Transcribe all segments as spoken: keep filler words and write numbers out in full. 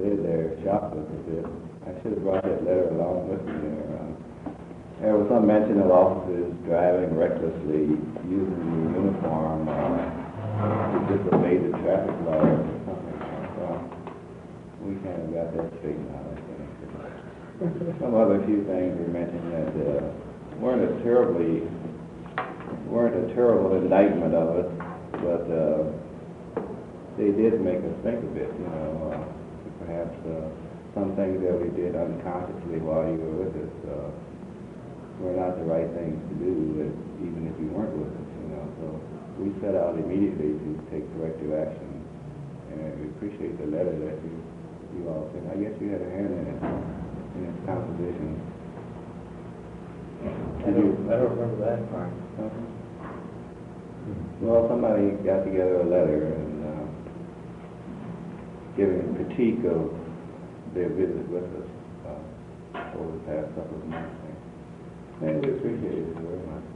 stayed there, shocked us a bit. I should have brought that letter along with me there. Uh, there was some mention of officers driving recklessly, using the uniform uh, to disobey the traffic laws or something. So we kind of got that straightened out, I think. Some other few things were mentioned that uh, weren't a terribly, weren't a terrible indictment of us, but uh, they did make us think a bit, you know, uh, perhaps uh, some things that we did unconsciously while you were with us uh, were not the right things to do, if, even if you weren't with us, you know. So we set out immediately to take corrective action, and we appreciate the letter that you, you all sent. I guess you had a hand in it, in its composition. I don't, I don't remember that part. Okay. Well, somebody got together a letter and uh, giving a critique of their visit with us uh, over the past couple of months. And we appreciate it very much.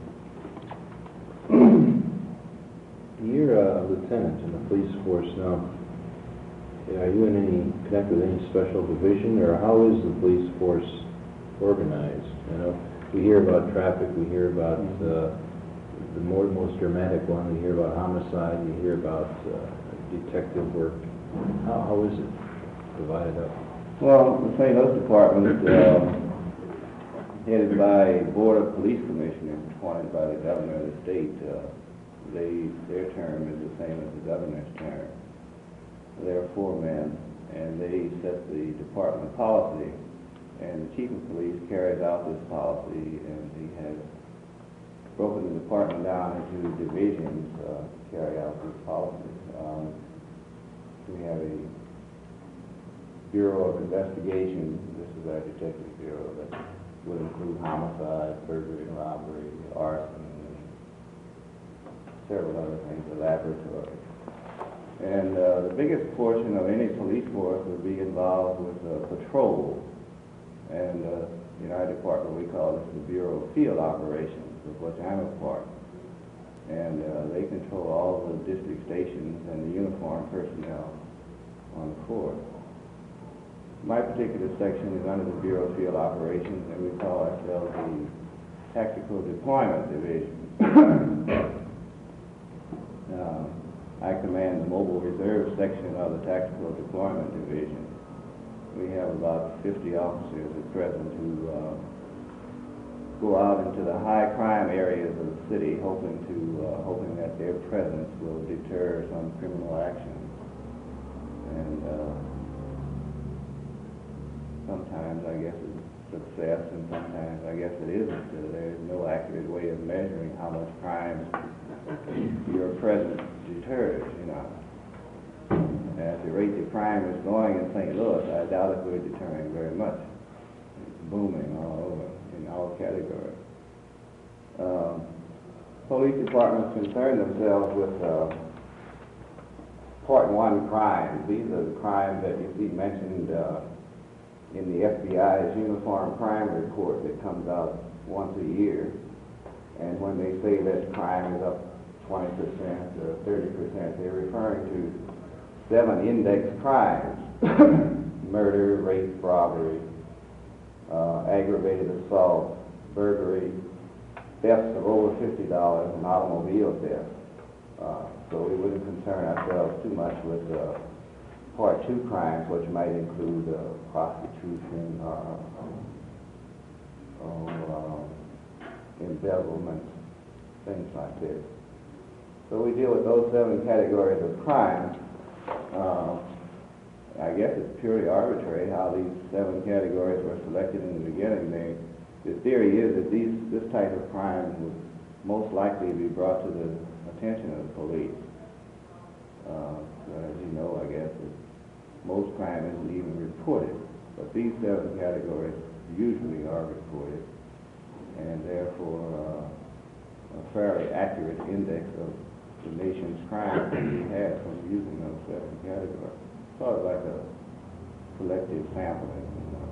You're a lieutenant in the police force now. Are you in any connected with any special division, or how is the police force organized? You know, we hear about traffic, we hear about uh, the more, most dramatic one, we hear about homicide, we hear about uh, detective work. How, how is it divided up? Well, the Saint Louis Department, uh, headed by Board of Police Commissioners, appointed by the governor of the state, uh, they, their term is the same as the governor's term. There are four men, and they set the department policy, and the chief of police carries out this policy, and he has broken the department down into divisions uh, to carry out this policy. Um, we have a Bureau of Investigation. This is our detective bureau that would include homicide, burglary, robbery, arson, and several other things, a laboratory. And uh, the biggest portion of any police force would be involved with uh, patrol. And uh, in our department, we call this the Bureau of Field Operations, of which I'm a part. And uh, they control all the district stations and the uniformed personnel on the force. My particular section is under the Bureau of Field Operations, and we call ourselves the Tactical Deployment Division. uh, I command the Mobile Reserve section of the Tactical Deployment Division. We have about fifty officers at present who uh, go out into the high crime areas of the city, hoping to uh, hoping that their presence will deter some criminal action. And uh, sometimes I guess it's success, and sometimes I guess it isn't. Uh, there's no accurate way of measuring how much crime your presence deters, you know. At the rate the crime is going in Saint Louis, I doubt if we're deterring very much. It's booming all over in all categories. Um, police departments concern themselves with uh, Part One crimes. These are the crimes that you see mentioned uh, in the F B I's Uniform Crime Report that comes out once a year. And when they say that crime is up twenty percent or thirty percent, they're referring to seven index crimes: murder, rape, robbery, uh, aggravated assault, burglary, thefts of over fifty dollars, and automobile theft. Uh, so we wouldn't concern ourselves too much with uh, Part Two crimes, which might include uh, prostitution, uh, uh, embezzlement, things like this. So we deal with those seven categories of crime. Uh, I guess it's purely arbitrary how these seven categories were selected in the beginning. They, the theory is that these, this type of crime would most likely be brought to the attention of the police. Uh, so as you know, I guess, it, most crime isn't even reported, but these seven categories usually are reported, and therefore uh, a fairly accurate index of the nation's crime that we have from using those seven categories. Sort of like a collective sampling. You know.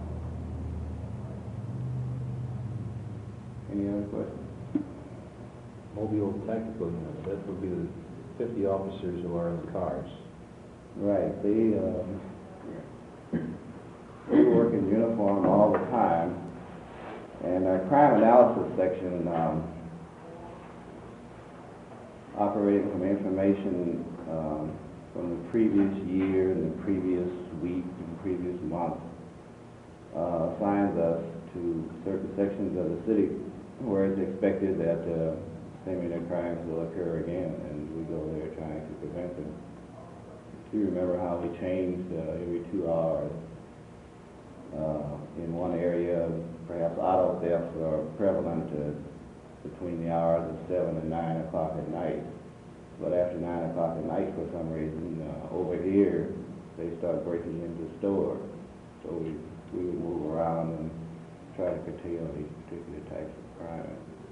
Any other questions? Mobile Tactical Unit, that would be the fifty officers who are in the cars. Right. They, uh, our crime analysis section, um, operating from information um, from the previous year and the previous week and previous month, uh, assigns us to certain sections of the city where it's expected that uh, similar crimes will occur again, and we go there trying to prevent them. Do you remember how we changed uh, every two hours? Uh, in one area, perhaps auto thefts are prevalent uh, between the hours of seven and nine o'clock at night. But after nine o'clock at night, for some reason, uh, over here, they start breaking into stores. So we, we would move around and try to curtail these particular types of crime.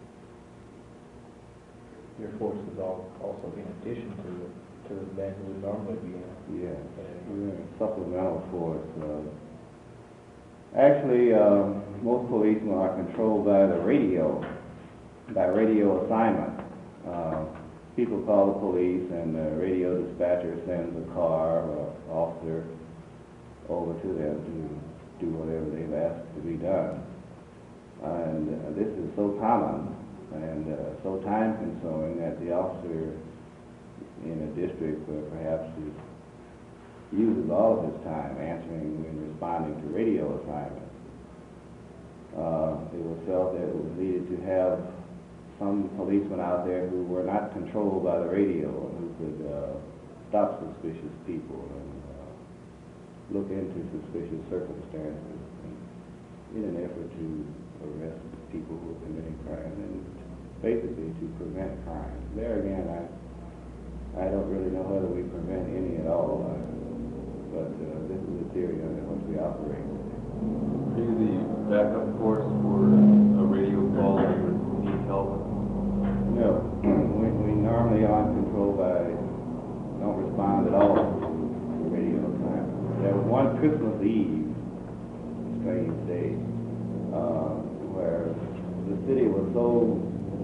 Your force is all, also in addition to the, to the men who would normally be in. Yeah, we're a supplemental force. Uh, actually, uh, most policemen are controlled by the radio, by radio assignment. Uh, people call the police, and the radio dispatcher sends a car or officer over to them to do whatever they've asked to be done. And uh, this is so common and uh, so time-consuming that the officer in a district where perhaps he uses all of his time answering and responding to radio assignments. Uh, it was felt that it was needed to have some policemen out there who were not controlled by the radio and who could uh, stop suspicious people and uh, look into suspicious circumstances in an effort to arrest people who are committing crime and basically to prevent crime. There again, I I don't really know whether we prevent any at all, uh, but uh, this is the theory under which we operate. Are you the backup force for a radio call that would need help? No, we, we normally aren't controlled by, don't respond at all to radio time. There was one Christmas Eve, strange day, uh, where the city was so,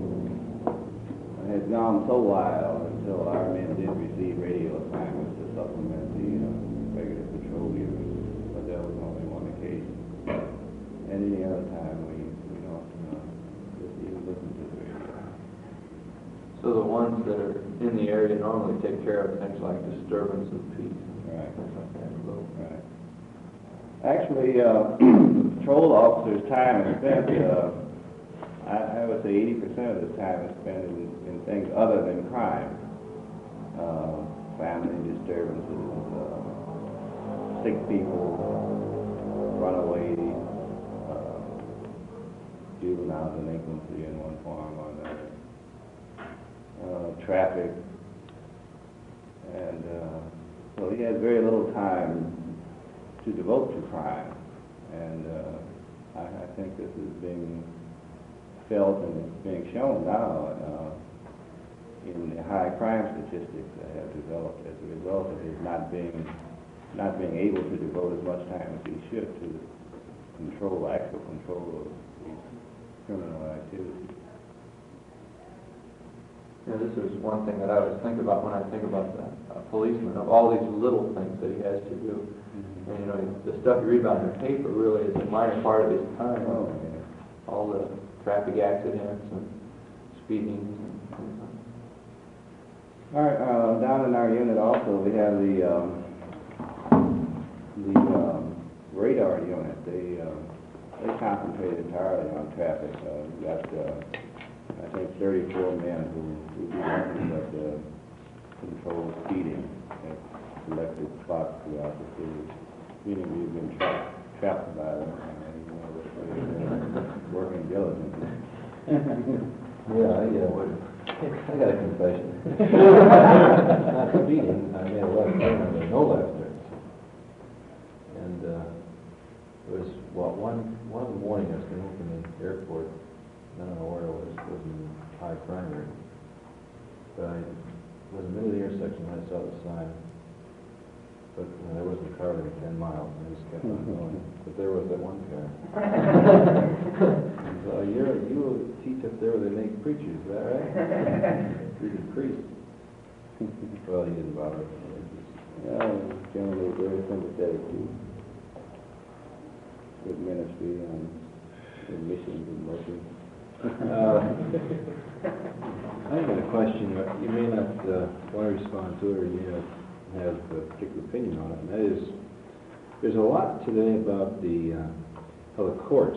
had gone so wild until our men did receive radio assignments to supplement the uh, regular patrol units, but that was only one occasion. And any other time we, we don't uh, just even listen to the radio. So the ones that are in the area normally take care of things like disturbance of peace. Right. Things like that. So, Right. Actually, uh, patrol officers' time is spent, uh, I, I would say eighty percent of the time is spent in, in things other than crime. Uh, family disturbances, uh, sick people, runaway, uh, juvenile delinquency in one form or another, uh, traffic, and uh, so he has very little time to devote to crime, and uh, I, I think this is being felt and it's being shown now uh, in the high crime statistics that have developed as a result of his not being not being able to devote as much time as he should to control, actual control of these criminal activities. yeah, this is one thing that I always think about when I think about the uh, policeman, of all these little things that he has to do. And, you know, the stuff you read about in the paper really is a minor part of his time. Oh, yeah. All the traffic accidents and speeding and things like that. All right, uh, down in our unit also, we have the, um, the, um, radar unit. They, um, they concentrate entirely on traffic. Uh, we've got, uh, I think thirty-four men who, who do nothing but, uh, control speeding at selected spots throughout the city. Meaning we've been trapped, trapped by them, and, you know, they're working diligently. Yeah, I, uh, I got a confession. Not speeding, I made a left turn, and there were no left turns. And, uh, it was, well, one, one morning I was coming home from the airport, I don't know where it was, it was in high crime area. But I, it was in the middle of the intersection when I saw the sign. But you know, there wasn't a car every ten miles, and I just kept on going. But there was that one car. So you're, you teach up there where they make preachers, is that right? He's a priest. Well, he didn't bother. Yeah, generally very sympathetic to good ministry and admissions and motions. Uh, I have a question, uh, you may not uh, want to respond to it, or you may not have a particular opinion on it, and that is, there's a lot today about the, uh, how the courts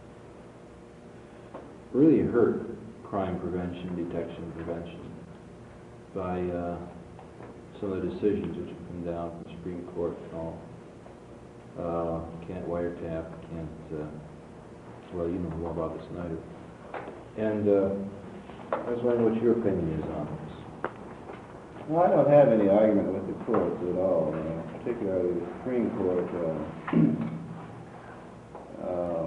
really hurt crime prevention, detection, prevention by uh, some of the decisions which have come down from the Supreme Court and all. Uh, can't wiretap, can't, uh, well, you know more about this than I do. And uh, I was wondering what your opinion is on this. Well, I don't have any argument with the courts at all, uh, particularly the Supreme Court. Uh, uh,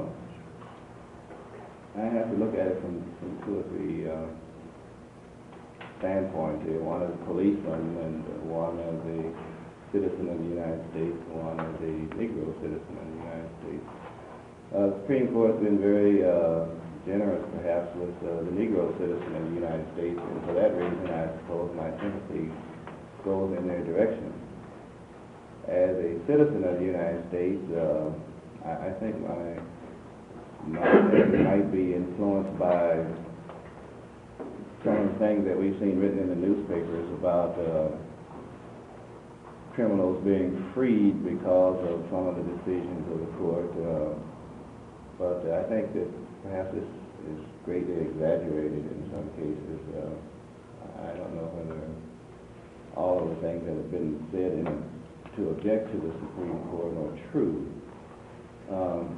I have to look at it from, from two or three uh, standpoints here. One as a policeman and one as a citizen of the United States, and one as a Negro citizen of the United States. Uh, the Supreme Court has been very uh, generous, perhaps, with uh, the Negro citizen of the United States, and for that reason, I suppose my sympathy goes in their direction. As a citizen of the United States, uh, I, I think my my opinion might be influenced by some of the things that we've seen written in the newspapers about uh, criminals being freed because of some of the decisions of the court. Uh, but I think that perhaps this is greatly exaggerated in some cases. Uh, I don't know whether all of the things that have been said in, to object to the Supreme Court are true. Um,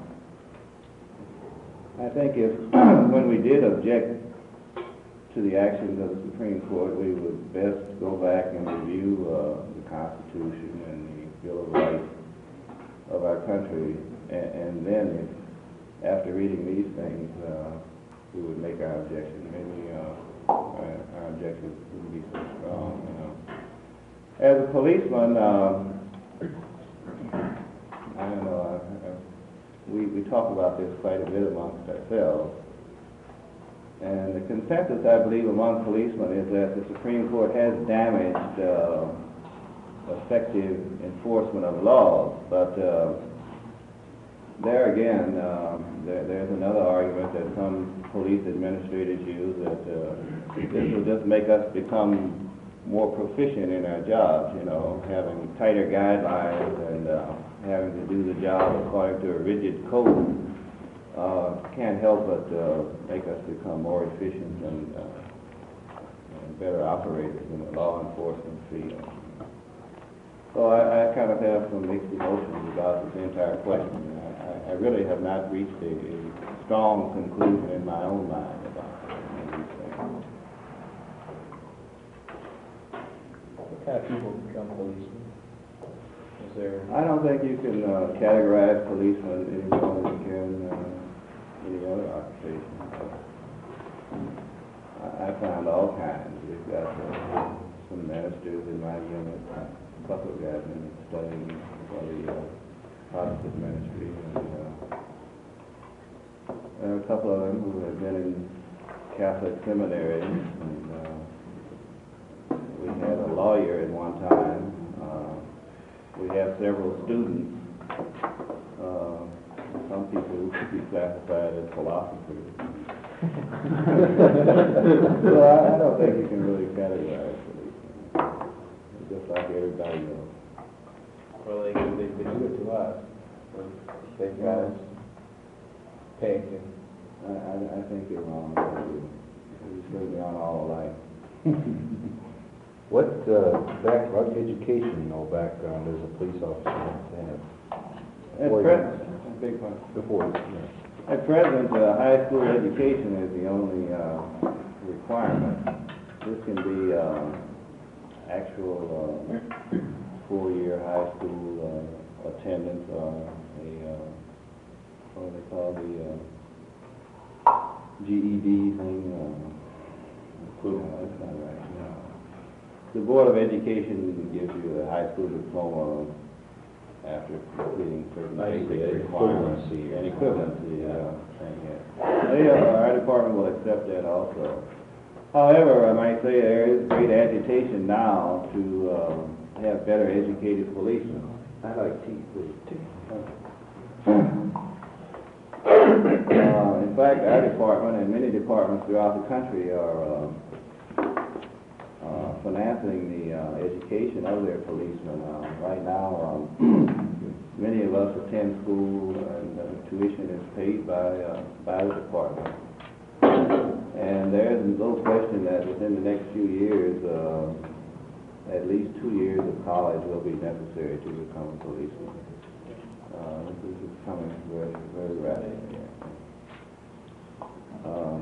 I think if, when we did object to the actions of the Supreme Court, we would best go back and review uh, the Constitution and the Bill of Rights of our country, and, and then if, after reading these things, uh, we would make our objection. Maybe uh, our, our objection wouldn't be so strong, you know. As a policeman, um, I don't know, I, I, we, we talk about this quite a bit amongst ourselves. And the consensus, I believe, among policemen is that the Supreme Court has damaged uh, effective enforcement of laws. But uh, there again, uh, there, there's another argument that some police administrators use, that uh, this will just make us become more proficient in our jobs, you know, having tighter guidelines and uh, having to do the job according to a rigid code uh, can't help but uh, make us become more efficient and, uh, and better operators in the law enforcement field. So I, I kind of have some mixed emotions about this entire question. I, I really have not reached a, a strong conclusion in my own mind about these things. What kind of people become policemen? Is there? I don't think you can uh, categorize policemen any more than you can uh, any other occupation. I, I found all kinds. We've got uh, some ministers in my unit, a couple of guys in studying for the uh, Protestant ministry, and uh, there are a couple of them who have been in Catholic seminaries, and uh, we had a lawyer at one time. Uh, we have several students. Uh, some people could be classified as philosophers. So I, I don't think you can really categorize policemen. Just like everybody else. Well, they, they, they do it to us. They've got us pegged and I, I, I think you're wrong. We certainly aren't all alike. What uh, back, what education, no background as a police officer have to have? At Before you- present, big one. Before, you- yeah. At present, uh, high school education is the only uh, requirement. This can be uh, actual uh, four-year high school uh, attendance, or a uh, what do they call the uh, G E D thing? Uh, no, that's not right. No. The Board of Education gives you a high school diploma after completing certain I see, basic an requirements. equivalency or An something. equivalency, yeah. thing, yeah. They, uh, our department will accept that also. However, I might say there is great agitation now to uh, have better educated policemen. I like tea, please. Uh, fact, our department and many departments throughout the country are, um, uh, financing the, uh, education of their policemen. Uh, right now, um, many of us attend school and uh, tuition is paid by, uh, by the department. And there's no question that within the next few years, uh, at least two years of college will be necessary to become a policeman. Uh, this is coming very, very rapidly. Um,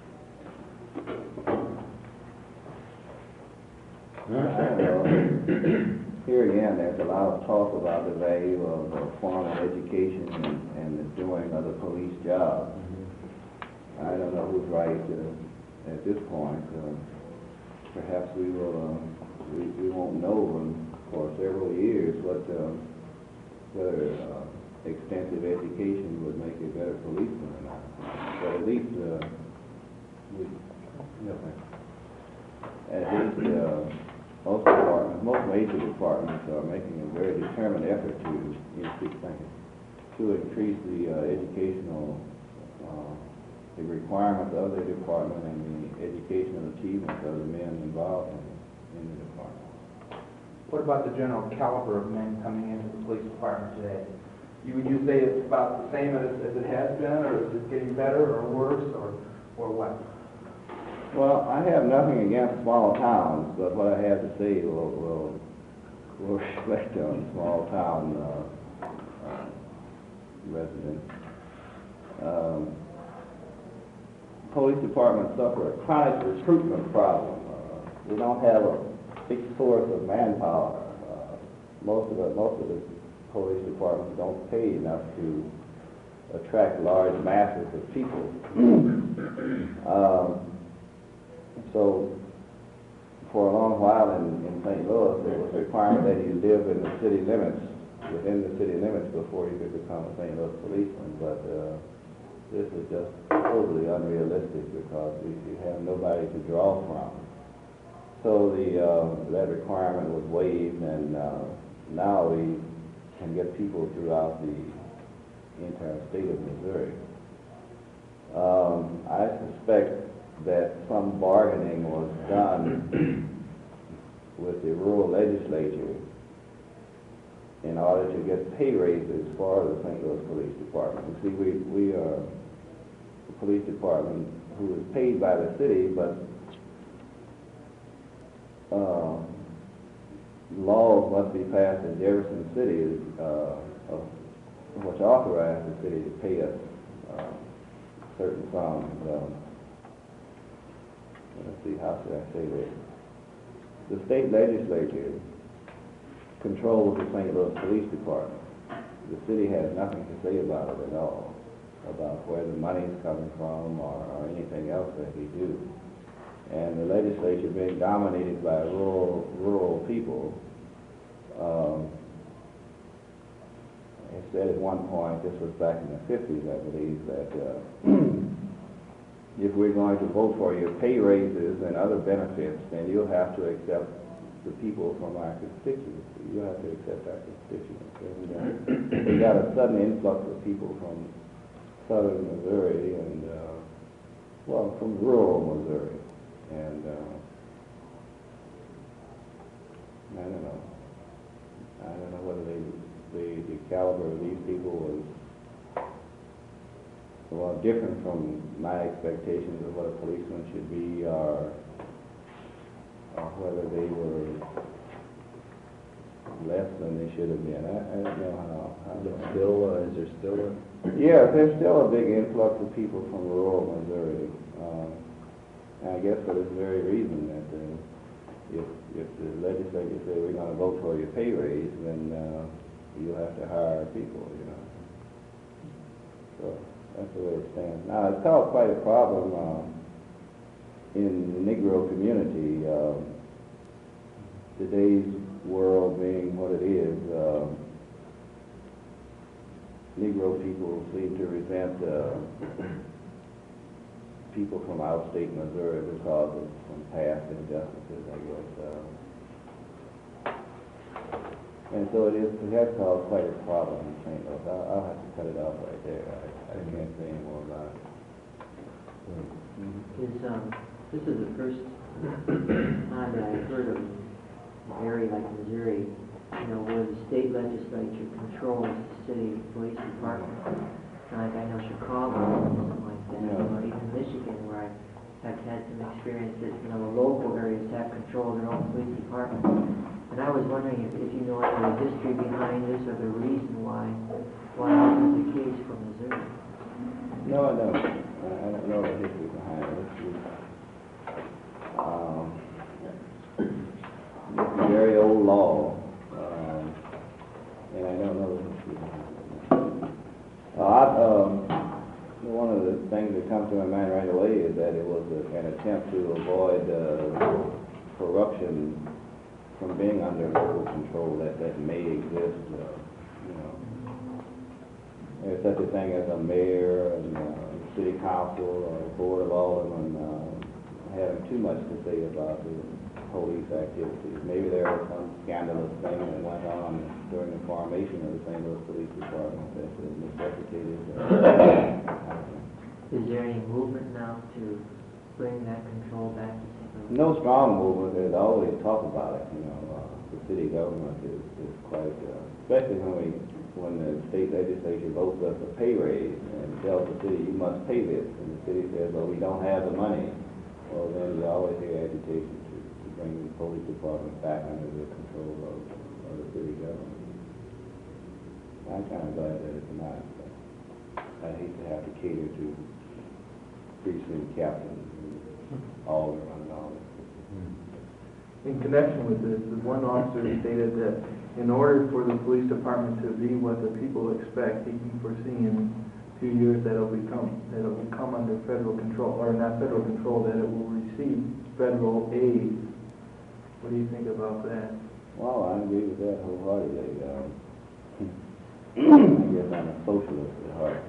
I don't know. Here again, there's a lot of talk about the value of uh, formal education and, and the doing of the police job. I don't know who's right uh, at this point. Uh, perhaps we will, uh, we, we won't know in, for several years what, uh, whether uh, extensive education would make a better policeman or not. But at least, uh, we, no, at least uh, most departments, most major departments are making a very determined effort to, you know, keep thinking, to increase the uh, educational uh, the requirements of the department and the educational achievements of the men involved in, in the department. What about the general caliber of men coming into the police department today? You, would you say it's about the same as, as it has been, or is it getting better or worse, or, or what? Well, I have nothing against small towns, but what I have to say will, will, will reflect on small town uh, uh, residents. Um, police departments suffer a chronic recruitment problem. Uh, we don't have a big source of manpower. Uh, most of the most of the police departments don't pay enough to attract large masses of people. um, so, for a long while in, in Saint Louis, there was a requirement that you live in the city limits, within the city limits, before you could become a Saint Louis policeman. But uh, this is just totally unrealistic because we, we have nobody to draw from. So the uh, that requirement was waived, and uh, now we can get people throughout the entire state of Missouri. Um, I suspect that some bargaining was done with the rural legislature in order to get pay raises for the Saint Louis Police Department. You see, we, we are a police department who is paid by the city, but uh, laws must be passed in Jefferson City uh, of, which authorize the city to pay us uh, certain sums. Um, let's see, how should I say this? The state legislature controls the Saint Louis Police Department. The city has nothing to say about it at all, about where the money is coming from or, or anything else that we do. And the legislature being dominated by rural, rural people, um, it said at one point, this was back in the fifties, I believe, that uh, if we're going to vote for your pay raises and other benefits, then you'll have to accept the people from our constituency. You'll have to accept our constituency. And, uh, we got a sudden influx of people from southern Missouri and, uh, well, from rural Missouri. And uh, I don't know. I don't know whether they, the, the caliber of these people was, well, different from my expectations of what a policeman should be, or, or whether they were less than they should have been. I, I don't know how. how Is there still, uh, is there still a... Yeah, there's still a big influx of people from rural Missouri. Um, and I guess for this very reason that uh, if, if the legislature say we're going to vote for your pay raise, then uh, you'll have to hire people, you know. So that's the way it stands. Now, it's caused quite a problem uh, in the Negro community. Uh, today's world being what it is, uh, Negro people seem to resent uh, people from outstate Missouri because of some past injustices, I guess. Uh, and so it is, it has caused quite a problem in Saint Louis. I'll, I'll have to cut it off right there. I, I can't say any more about it. Is, um, this is the first time that I've heard of an area like Missouri, you know, where the state legislature controls the city police department. Like I know Chicago, or something like that, Yeah. or even Michigan, where I have had some experience that, you know, the local areas have control of their own police department. And I was wondering if, if you know any of the history behind this or the reason why, why this is the case for Missouri. No, I don't. I I don't know the history behind it. It's just, um, it's a very old law, um, and I don't know the history behind it. Uh, I, um, one of the things that comes to my mind right away is that it was a- an attempt to avoid uh, corruption from being under local control that, that may exist, uh, you know. There's such a thing as a mayor and uh, city council or board of aldermen uh, having too much to say about the police activities. Maybe there was some scandalous thing that went on during the formation of the Saint Louis Police Department that necessitated. Uh, Is there any movement now to bring that control back to Saint Louis? no strong movement. There's always talk about it. You know, uh, the city government is, is quite, uh, especially when we when the state legislature votes us a pay raise and tells the city you must pay this, and the city says, well, we don't have the money. Well, then you always hear agitation to, to bring the police department back under the control of, of the city government. I'm kind of glad that it's not. But I hate to have to cater to precinct captains and aldermen and all that. In connection with this, the one officer stated that in order for the police department to be what the people expect, he can foresee in a few years that it'll become, that it will come under federal control, or not federal control, that it will receive federal aid. What do you think about that? Well, I agree with that wholeheartedly. Um, I guess I'm a socialist at heart.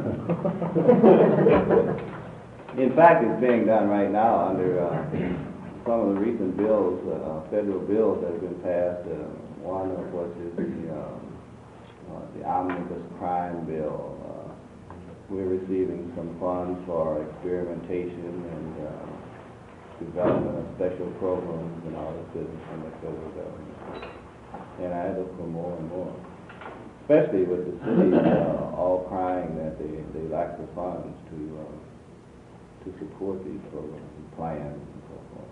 In fact, it's being done right now under uh, some of the recent bills, uh, federal bills that have been passed. Uh, one of which is the, uh, uh, the omnibus crime bill. Uh, we're receiving some funds for experimentation and uh, development of special programs and all this business from the federal government. And I look for more and more, especially with the cities uh, all crying that they, they lack the funds to uh, to support these programs and plans and so forth.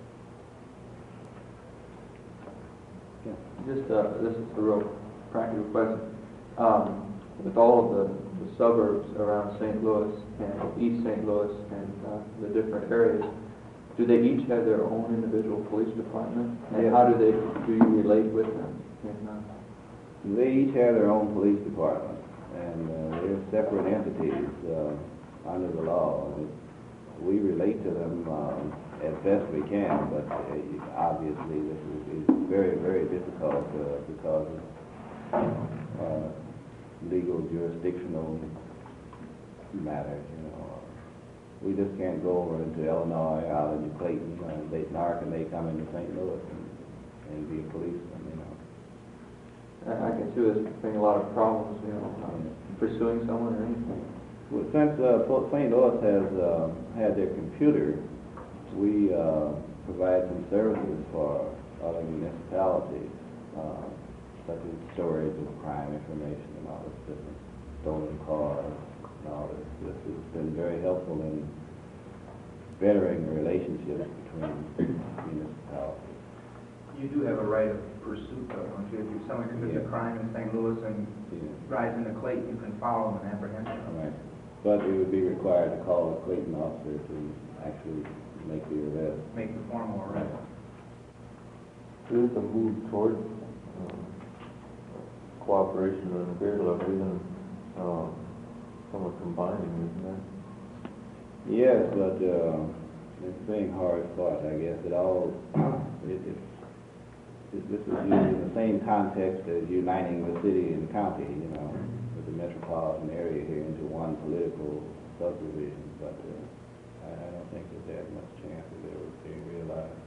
Yeah. Just, uh, this is a real practical question. Um, with all of the, the suburbs around Saint Louis and East Saint Louis and uh, the different areas, do they each have their own individual police department? And Yes. how do they, do you relate with them? And, uh, They each have their own police department, and uh, they're separate entities uh, under the law. And we relate to them um, as best we can, but uh, obviously this is, is very, very difficult uh, because of uh, legal jurisdictional matters, you know. We just can't go over into Illinois, out into Clayton, uh, Dayton, Ark, and they come into Saint Louis and, and be a policeman, you know. I I can see this being a lot of problems, you know, um, pursuing someone or anything. Well, since uh, Saint Louis has uh, had their computer, we uh, provide some services for other municipalities, uh, such as storage of crime information and all this business, stolen cars and all this. This has been very helpful in bettering the relationships between municipalities. You do have a right of pursuit, though, don't you? If someone commits a Yeah. crime in Saint Louis and Yeah. rides into Clayton, you can follow them and apprehend them. Right. But we would be required to call a Clayton officer to actually make the arrest. Make the formal arrest. There's a move toward um, cooperation on a greater level, even uh, somewhat combining, isn't there? Yes, but uh, it's being hard fought, I guess. It all, it, it, it, this is used in the same context as uniting the city and county, you know, with the metropolitan area here into one political subdivision, but uh, I, I don't think that there's much chance of it ever being realized.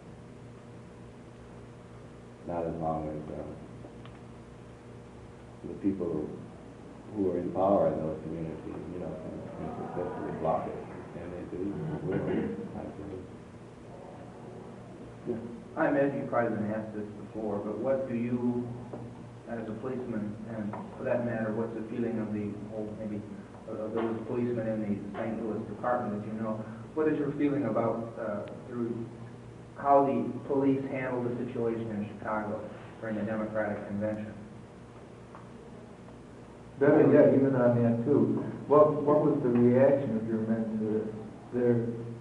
Not as long as uh, the people who are in power in those communities, you know, can, can successfully block it. and they do, will, I believe. Yeah. I imagine you've probably been asked this before, but what do you, as a policeman, and for that matter, what's the feeling of the, whole maybe, of those policemen in the Saint Louis department, as you know, what is your feeling about, uh, through how the police handled the situation in Chicago during the Democratic Convention? Better yet, even on that too, what, what was the reaction of your men to their,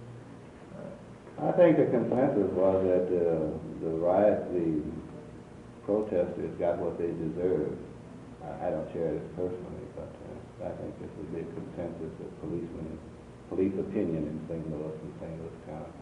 I think the consensus was that uh, the riot, the protesters got what they deserved. I, I don't share this personally, but uh, I think this would be a consensus of policemen, police opinion in Saint Louis and Saint Louis County.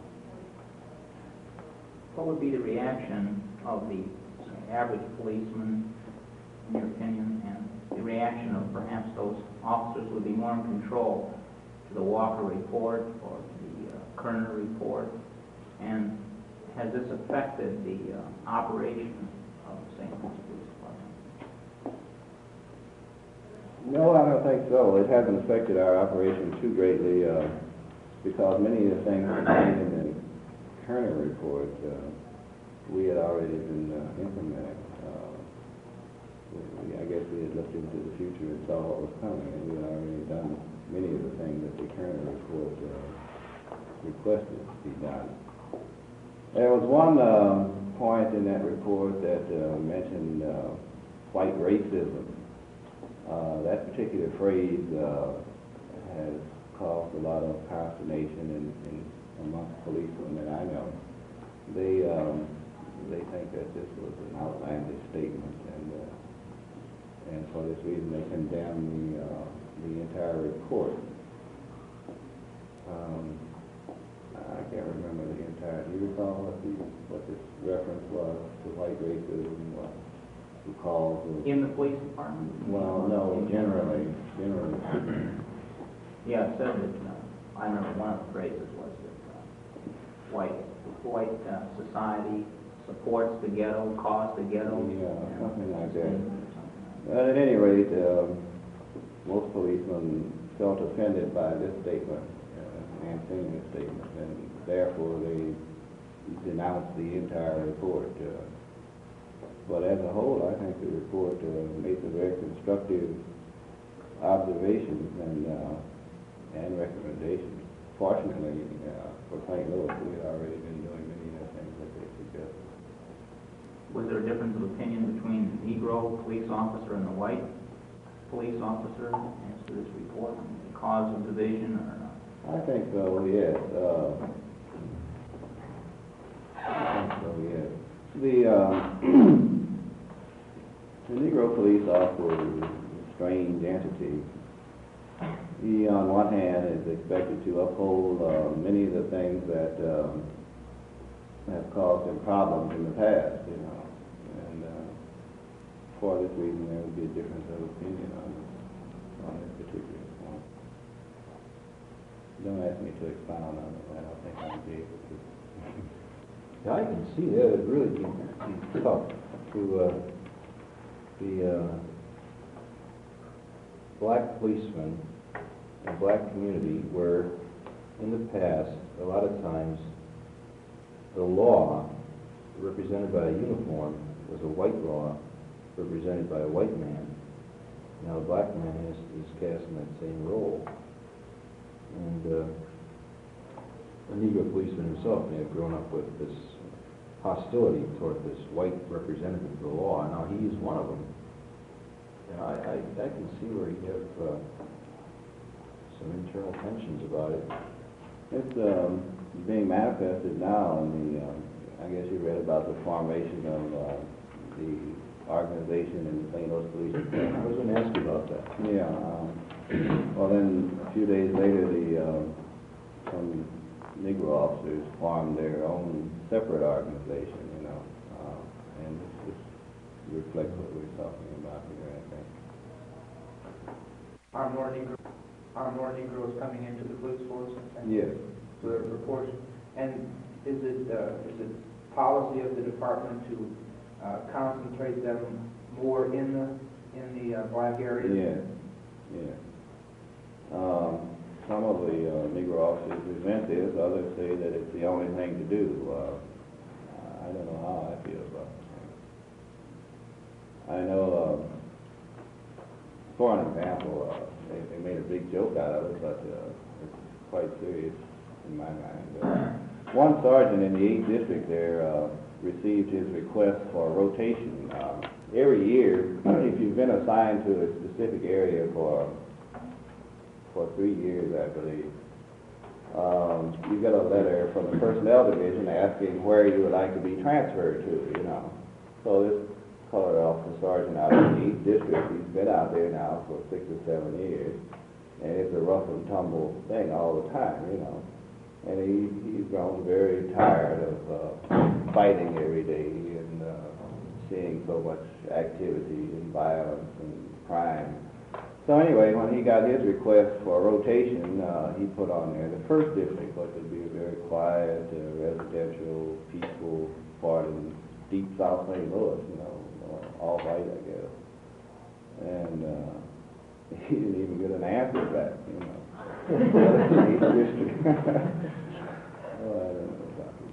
What would be the reaction of the average policeman, in your opinion, and the reaction of perhaps those officers who would be more in control to the Walker report or to the uh, Kerner report? And has this affected the uh, operation of the Saint Louis Police Department? No, I don't think so. It hasn't affected our operation too greatly uh, because many of the things contained in the Kerner report uh, we had already been uh, implementing. Uh, we, I guess we had looked into the future and saw what was coming, and we had already done many of the things that the Kerner report uh, requested to be done. There was one uh, point in that report that uh, mentioned uh, white racism. Uh, that particular phrase uh, has caused a lot of consternation in, in amongst policemen that I know. They um, they think that this was an outlandish statement, and uh, and for this reason they condemn the uh, the entire report. Um, I can't remember the entire. Do you recall what the what this reference was to white racism? What the cause of? In the police department? Well, no, generally, generally. Yeah, it said that, uh, I remember one of the phrases was that uh, white, white uh, society supports the ghetto, cause the ghetto. Yeah, something like that. Something like that. Well, at any rate, um, most policemen felt offended by this statement, uh, and seeing this statement, and therefore they denounced the entire report. Uh, but as a whole, I think the report uh, made some very constructive observations and uh, and recommendations. Fortunately, uh, for Saint Louis, we had already been doing many of the things that they suggested. Was there a difference of opinion between the Negro police officer and the white police officer as to this report, the cause of division or not? I think so, yes. Uh, I think so, yes. The, um, the Negro police officer is a strange entity. He, on one hand, is expected to uphold uh, many of the things that um, have caused him problems in the past, you know. And uh, for this reason, there would be a difference of opinion on this, on this particular point. Don't ask me to expound on it. I don't think I'll be able to. Yeah, I can see that. It really be, be tough to uh, the uh, black policemen in the black community where in the past, a lot of times, the law represented by a uniform was a white law represented by a white man. Now the black man is, is cast in that same role. And uh, the Negro policeman himself may have grown up with this hostility toward this white representative of the law. Now he is one of them. And I, I, I can see where you have uh, some internal tensions about it. It's um, being manifested now in the, um, I guess you read about the formation of uh, the organization in the Saint Louis Police Department. I was going to ask you about that. Yeah. Um, well, then a few days later, the uh, some Negro officers formed their own separate organization, you know, uh, and this just reflects what we're talking about here, I think. Are more Negro, are more Negroes coming into the police force? And Yes. So there's proportion. And is it uh, is it policy of the department to uh, concentrate them more in the in the uh, black area? Yes. Yes. Um, some of of the uh, Negro officers resent this, others say that it's the only thing to do. Uh, I don't know how I feel about it. I know, uh, for an example, uh, they, they made a big joke out of it, but uh, it's quite serious in my mind. Uh, one sergeant in the eighth district there uh, received his request for rotation. Uh, every year, if you've been assigned to a specific area for for three years, I believe, um, you get a letter from the personnel division asking where you would like to be transferred to, you know. So this colored officer sergeant out in the eighth district, he's been out there now for six or seven years, and it's a rough and tumble thing all the time, you know. And he, he's grown very tired of uh, fighting every day and uh, seeing so much activity and violence and crime. So anyway, when he got his request for a rotation, uh, he put on there the first district, which would be a very quiet, uh, residential, peaceful part in deep South Saint Louis, you know, uh, all white, I guess. And uh, he didn't even get an answer back, you know. Eighth district. Oh, I don't know about this.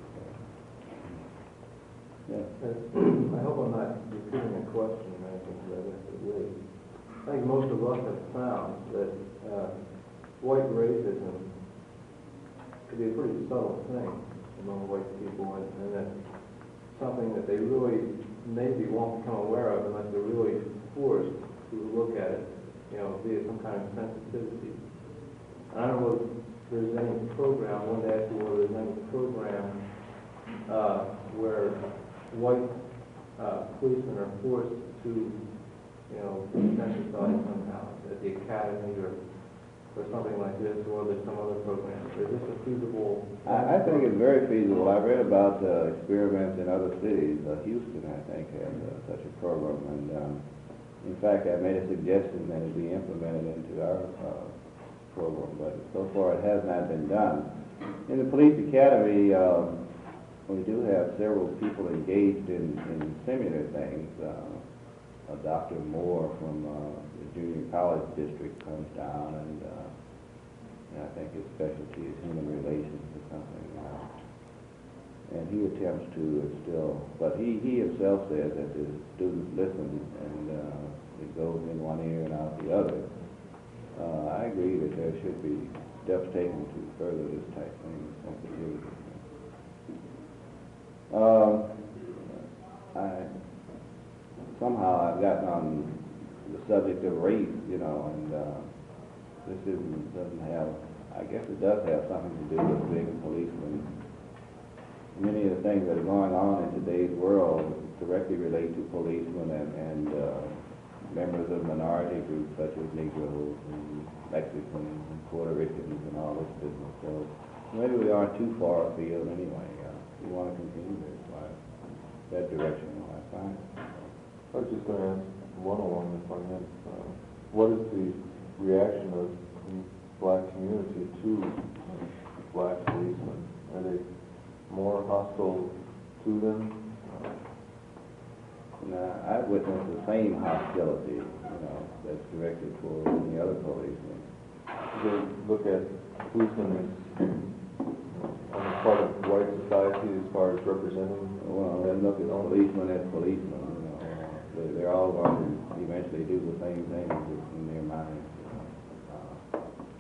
Yeah. I hope I'm not repeating a question or anything that I raised. I think most of us have found that uh, white racism could be a pretty subtle thing among white people, and, and that's something that they really maybe won't become aware of unless they're really forced to look at it, you know, via some kind of sensitivity. And I don't know if there's any program, I wanted to ask you whether there's any program uh, where white uh, policemen are forced to, you know, sensitize somehow at the academy or or something like this, or there's some other program. Is this a feasible? I, I think it's very feasible. I've read about uh, experiments in other cities. Uh, Houston, I think, has uh, such a program, and um, in fact, I made a suggestion that it be implemented into our uh, program, but so far it has not been done. In the police academy, um, we do have several people engaged in, in similar things. Uh, uh, Doctor Moore from uh, the junior college district comes down, and, uh, and I think his specialty is human relations or something. Uh, and he attempts to instill, but he, he himself says that the students listen, and uh, it goes in one ear and out the other. Uh, I agree that there should be steps taken to further this type of thing, sensitivity. Um, I, somehow I've gotten on the subject of race, you know, and uh, this isn't, doesn't have, I guess it does have something to do with being a policeman. Many of the things that are going on in today's world directly relate to policemen and, and uh, members of minority groups such as Negroes and Mexicans and Puerto Ricans and all this business. So maybe we aren't too far afield anyway. Uh, we want to continue this, why, that direction, I find. I was just going to ask one along this line. Uh, what is the reaction of the black community to uh, black policemen? Are they more hostile to them? Uh, Now, I've witnessed the same hostility, you know, that's directed toward any other policeman. do they look at policemen as on the part of white society as far as representing? Well, they look at policemen as policemen, you know. They- They're all going to eventually do the same thing in their minds. Uh,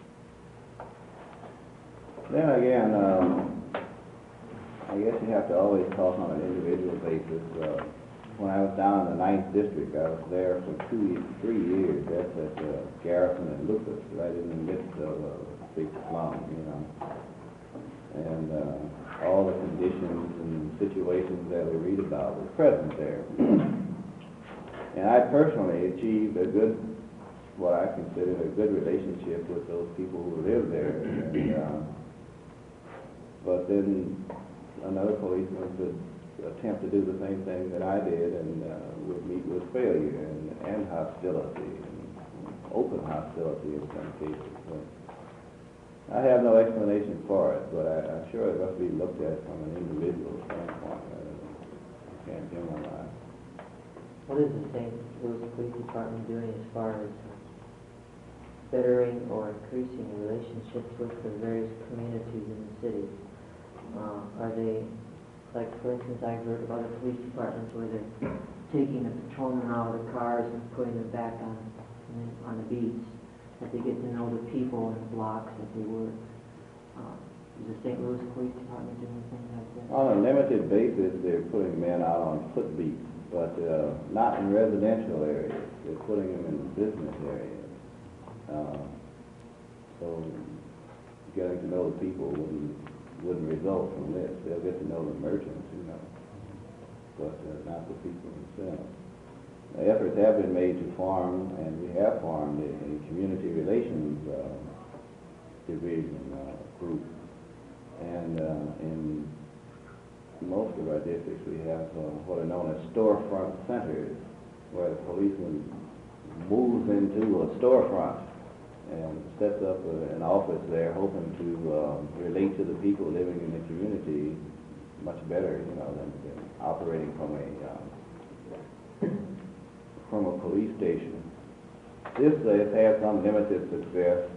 Then again, um, I guess you have to always talk on an individual basis. Uh, When I was down in the ninth district, I was there for two, three years. That's at uh, Garrison and Lucas, right in the midst of a big slum, you know. And uh, all the conditions and situations that we read about were present there. And I personally achieved a good, what I consider a good relationship with those people who lived there. And, uh, but then another policeman could attempt to do the same thing that I did, and uh, would meet with failure and, and hostility, and open hostility in some cases. So I have no explanation for it, but I, I'm sure it must be looked at from an individual standpoint. I can't generalize. What is the Saint Louis Police Department doing as far as bettering or increasing relationships with the various communities in the city? Uh, are they, like for instance, I've heard of other police departments where they're taking the patrolmen out of the cars and putting them back on, on the beats, that they get to know the people in the blocks that they work. Uh, Is the Saint Louis Police Department doing anything like that? On a limited basis, they're putting men out on foot beats, but uh, not in residential areas. They're putting them in business areas. Uh, so getting to know the people wouldn't, wouldn't result from this. They'll get to know the merchants, you know, but uh, not the people themselves. The efforts have been made to form, and we have formed a, a community relations uh, division uh, group. And uh, in most of our districts, we have uh, what are known as storefront centers, where the policeman moves into a storefront and sets up a, an office there, hoping to um, relate to the people living in the community much better, you know, than, than operating from a um, from a police station. This uh, has had some limited success.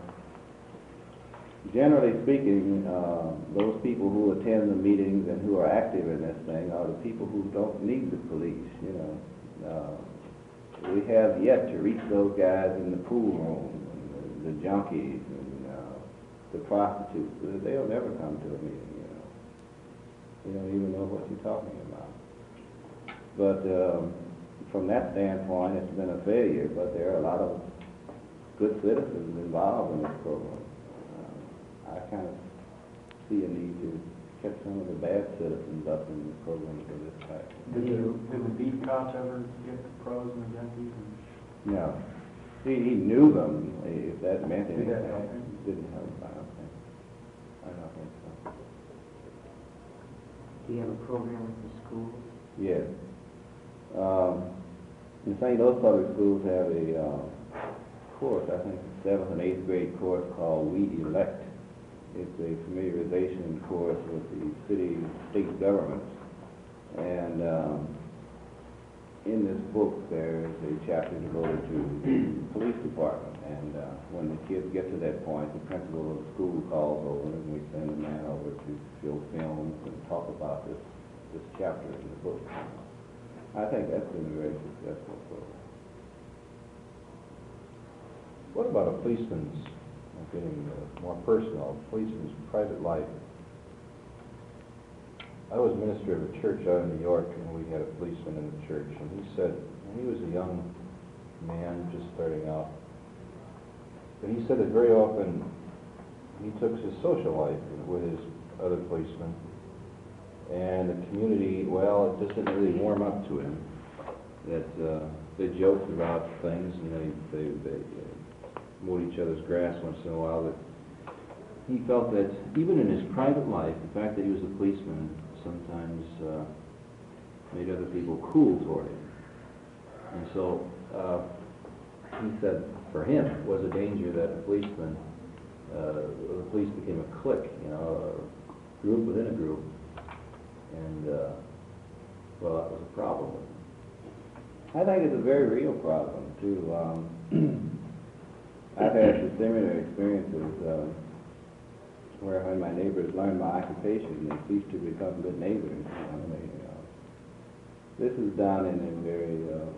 Generally speaking, uh, those people who attend the meetings and who are active in this thing are the people who don't need the police, you know. Uh, we have yet to reach those guys in the pool room, and the, the junkies, and uh, the prostitutes. They'll never come to a meeting, you know. They don't even know what you're talking about. But um, from that standpoint, it's been a failure, but there are a lot of good citizens involved in this program. I kind of see a need to catch some of the bad citizens up in the program for this type. Did the, did the beat cops ever get the pros and the junkies? And No. He, he knew them, if that meant Did anything. that help him? Didn't help, I don't think. I don't think so. Do you have a program with the schools? Yes. Um, the Saint Louis Public Schools have a uh, course, I think the seventh and eighth grade course called We Elect. It's a familiarization course with the city, state governments. And um, in this book, there is a chapter devoted to the police department. And uh, when the kids get to that point, the principal of the school calls over and we send a man over to show films and talk about this, this chapter in the book. I think that's been a very successful program. What about a policeman's, getting uh, more personal, a policeman's private life? I was minister of a church out in New York, and we had a policeman in the church, and he said, and he was a young man just starting out, but he said that very often he took his social life with his other policemen, and the community, well, it just didn't really warm up to him. That uh, they joked about things, and they they, they uh, mowed each other's grass once in a while, but he felt that even in his private life, the fact that he was a policeman sometimes uh, made other people cool toward him. And so uh, he said for him it was a danger that a policeman, uh, the police became a clique, you know, a group within a group. And, uh, well, that was a problem. I think it's a very real problem, too. Um, I've had some similar experiences uh, where when my neighbors learned my occupation, they ceased to become good neighbors. You know, they, uh, this is done in a very uh,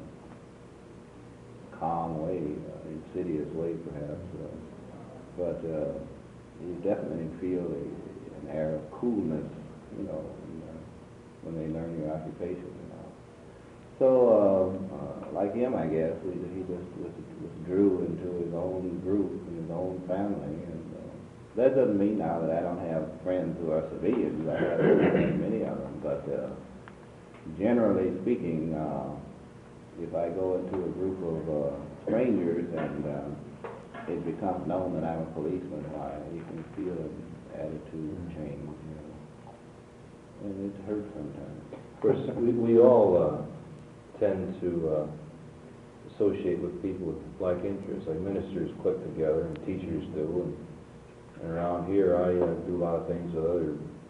calm way, uh, insidious way perhaps, uh, but uh, you definitely feel a, an air of coolness, you know, when, uh, when they learn your occupation. You know. So, uh, uh, like him, I guess, he, he just withdrew into his own group and his own family. And uh, that doesn't mean now that I don't have friends who are civilians. I have many of them. But uh, generally speaking, uh, if I go into a group of uh, strangers and uh, it becomes known that I'm a policeman, why, you can feel an attitude change, you know. And it hurts sometimes. Of course, we, we all uh, tend to uh, associate with people with like interests, like ministers click together and teachers do, and, and around here I uh, do a lot of things with other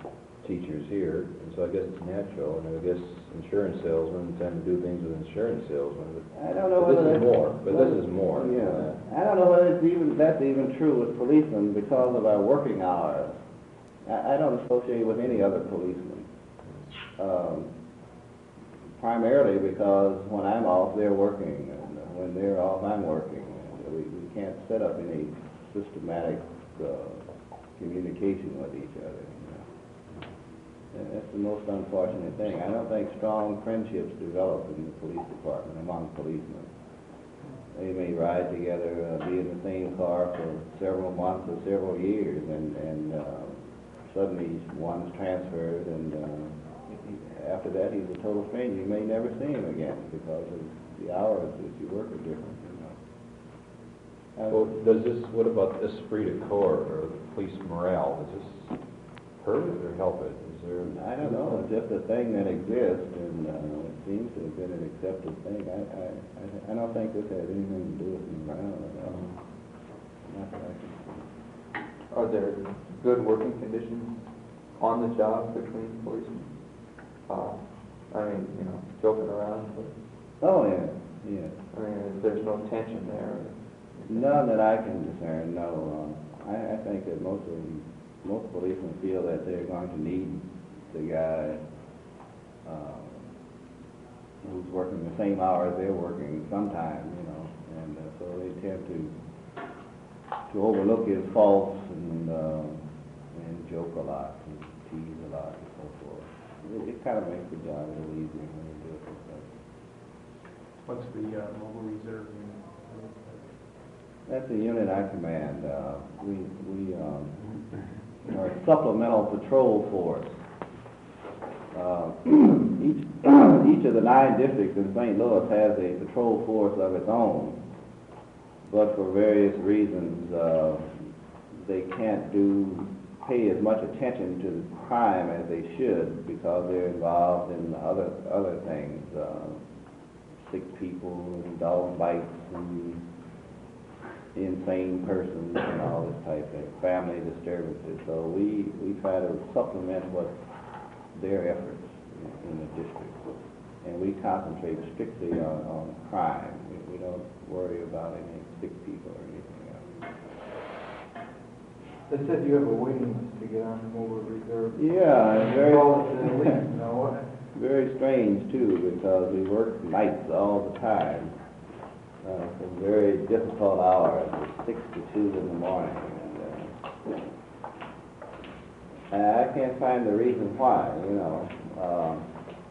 teachers here, and so I guess it's natural, and I guess insurance salesmen tend to do things with insurance salesmen, but I don't know but whether this is that's... more, but this is more. than Yeah, that. I don't know whether it's even, that's even true with policemen because of our working hours. I, I don't associate with any other policeman. Um, primarily because when I'm off, they're working, and when they're off, I'm working. And we, we can't set up any systematic uh, communication with each other. You know. And that's the most unfortunate thing. I don't think strong friendships develop in the police department among policemen. They may ride together, uh, be in the same car for several months or several years, and, and uh, suddenly one's transferred, and uh, after that he's a total stranger. You may never see him again because of the hours that you work are different, you know. Uh, Well, does this, what about esprit de corps, or police morale, does this hurt it or help it? Is there? I don't know, it's just a thing that exists, and uh, it seems to have been an accepted thing. I, I, I- I don't think this has anything to do with morale at all. Not that I can see. Are there good working conditions on the job between policemen? Uh, I mean, you know, joking around, but, Oh, yeah, yeah. I mean, there's no tension there. None that I can discern, no. Um, I, I think that most of them, most policemen feel that they're going to need the guy um, who's working the same hours they're working sometime, you know, and uh, so they tend to to overlook his faults and uh, and joke a lot and tease a lot and so forth. It, it kind of makes the job a little easier when you do it this way. What's the uh, mobile reserve unit? That's the unit I command. Uh, we we um, are a supplemental patrol force. Uh, each each of the nine districts in Saint Louis has a patrol force of its own, but for various reasons uh, they can't do pay as much attention to crime as they should because they're involved in other other things, uh, sick people and dog bites and insane persons and all this type of family disturbances. So we, we try to supplement what their efforts in, in the district. And we concentrate strictly on, on crime. We, we don't worry about any sick people or anything else. They said you have a waiting list to get on the mobile reserve. Yeah, it's very, Well, at least, now what? very strange too, because we work nights all the time. Uh, some very difficult hours, six to two in the morning. And, uh, and I can't find the reason why, you know. Um,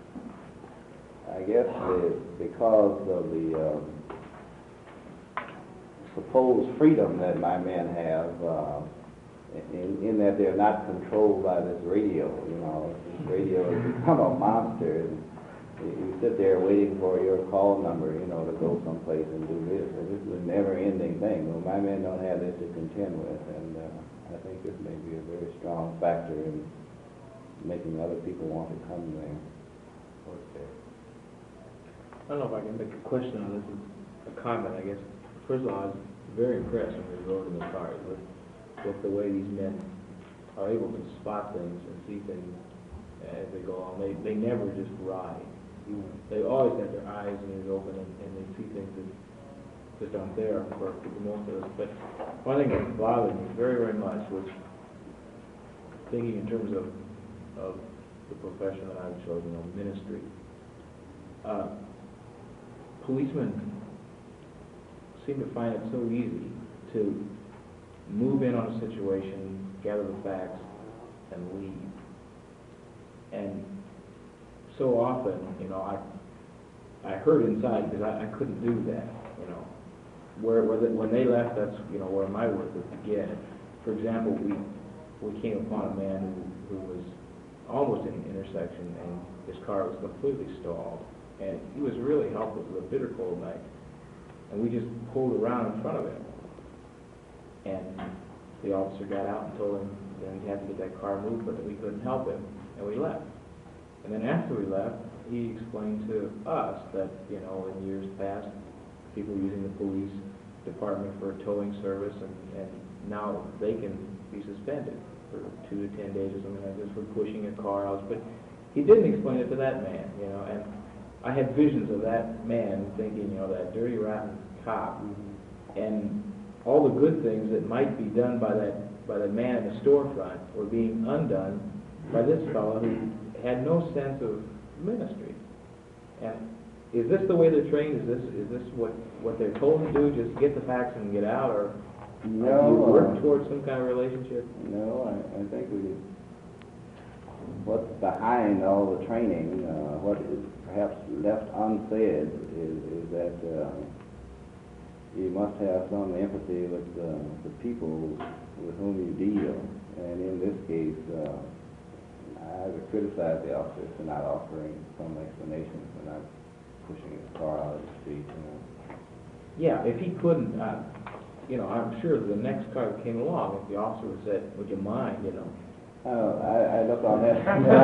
I guess the, because of the um, supposed freedom that my men have, uh, in, in that they're not controlled by this radio, you know. This radio has become a monster. And, you sit there waiting for your call number, you know, to go someplace and do this. And this is a never-ending thing. Well, my men don't have this to contend with, and uh, I think this may be a very strong factor in making other people want to come there. Okay. I don't know if I can make a question on this, a comment, I guess. First of all, I was very impressed when we rode in the cars with, with the way these men are able to spot things and see things as they go on. They, they never just ride. They always have their eyes and ears open, and, and they see things that just aren't there for, for the most of us. But one thing that bothered me very, very much was thinking in terms of, of the profession that I've chosen, of ministry. Uh, policemen seem to find it so easy to move in on a situation, gather the facts, and leave. And so often, you know, I I hurt inside because I, I couldn't do that, you know. Where, where the, when they left, that's, you know, where my work would begin. For example, we we came upon a man who, who was almost in an intersection and his car was completely stalled. And he was really helpless. It was a bitter cold night. And we just pulled around in front of him. And the officer got out and told him that he had to get that car moved, but that we couldn't help him. And we left. And then after we left, he explained to us that, you know, in years past, people were using the police department for a towing service, and, and now they can be suspended. for two to ten days or something like this for pushing a car out. But he didn't explain it to that man, you know, and I had visions of that man thinking, you know, that dirty, rotten cop, and all the good things that might be done by that by the man in the storefront were being undone by this fellow who had no sense of ministry. And is this the way they're trained? Is this is this what what they're told to do? Just get the facts and get out, or No, do you work uh, towards some kind of relationship? No, I, I think we, what's behind all the training, uh, what is perhaps left unsaid is, is that uh, you must have some empathy with uh, the people with whom you deal. And in this case, uh, I would criticize the officer for not offering some explanation, for not pushing his car out of the street, you know. Yeah, if he couldn't, uh, you know, I'm sure the next car that came along, if the officer would said, would you mind, you know? Oh, I, I look on that.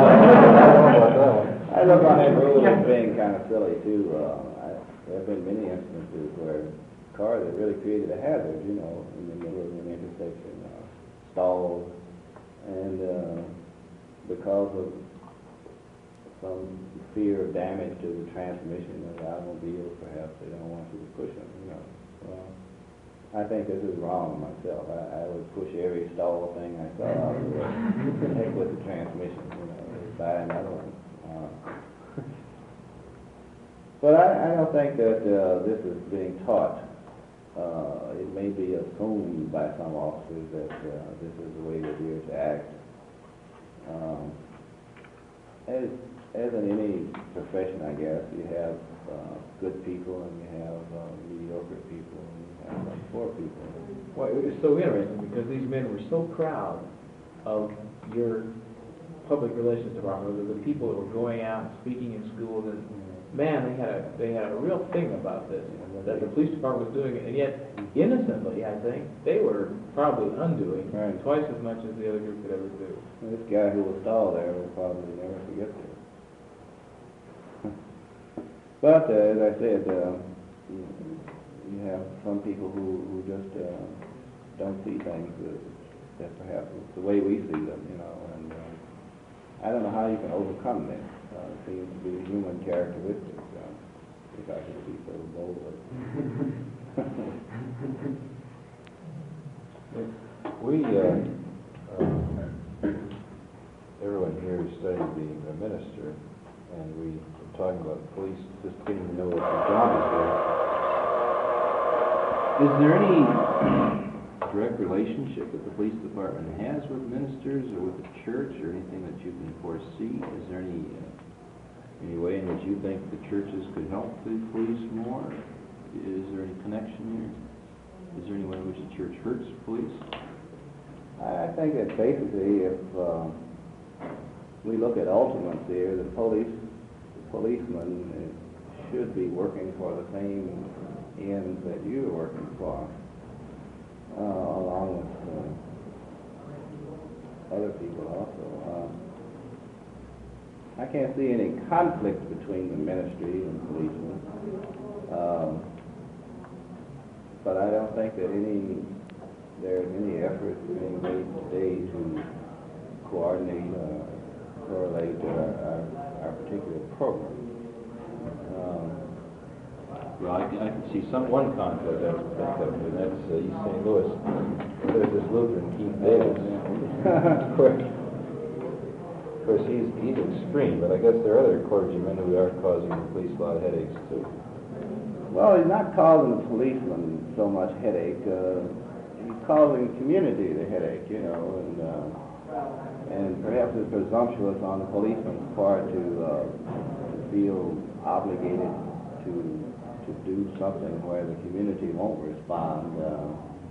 I look on that rule as being kind of silly too. Uh, I, there have been many instances where cars that really created a hazard, you know, in the middle of an intersection, uh, stalled, and uh, because of some fear of damage to the transmission of the automobile, perhaps they don't want you to push them, you know. Well, I think this is wrong myself. I, I would push every stall thing I saw out of the way. Heck with the transmission, you know, buy another one. Uh, but I, I don't think that uh, this is being taught. Uh, it may be assumed by some officers that uh, this is the way that you're to act. Um, as, as in any profession, I guess, you have uh, good people and you have uh, mediocre people and you have uh, poor people. Well, it was so interesting because these men were so proud of your public relations department, of the people that were going out and speaking in schools, and man, they had a they had a real thing about this, that the police department was doing it, and yet innocently, I think, they were probably undoing Right. twice as much as the other group could ever do. This guy who was stalled there will probably never forget this. But uh, as I said, uh, you, you have some people who, who just uh, don't see things that, that perhaps is the way we see them, you know, and uh, I don't know how you can overcome this. Uh, it seems to be a human characteristic, uh, if I could be so bold. We, uh, uh, everyone here is studying being a minister, and we were talking about police, just getting to know what the job is there. Is there any direct relationship that the police department has with ministers or with the church, or anything that you can foresee? Is there any, uh, any way in which you think the churches could help the police more? Is there any connection here? Is there any way in which the church hurts police? I think that basically, if uh, we look at ultimates here, the police, the policeman uh, should be working for the same ends that you're working for, uh, along with uh, other people also. Uh, I can't see any conflict between the ministry and policemen, um, but I don't think that any there's any effort being made today to coordinate, uh, correlate our, our, our particular program. Um, Well, I can, I can see some, one conflict I would think of, and that's uh, East Saint Louis. There's this Lutheran, Keith Davis. Of course, of course, he's, he's extreme, but I guess there are other clergymen who are causing the police a lot of headaches, too. Well, he's not causing the policeman so much headache. Uh, he's causing the community the headache, you know, and uh, and perhaps it's presumptuous on the policeman's part to uh, feel obligated to to do something where the community won't respond. Uh,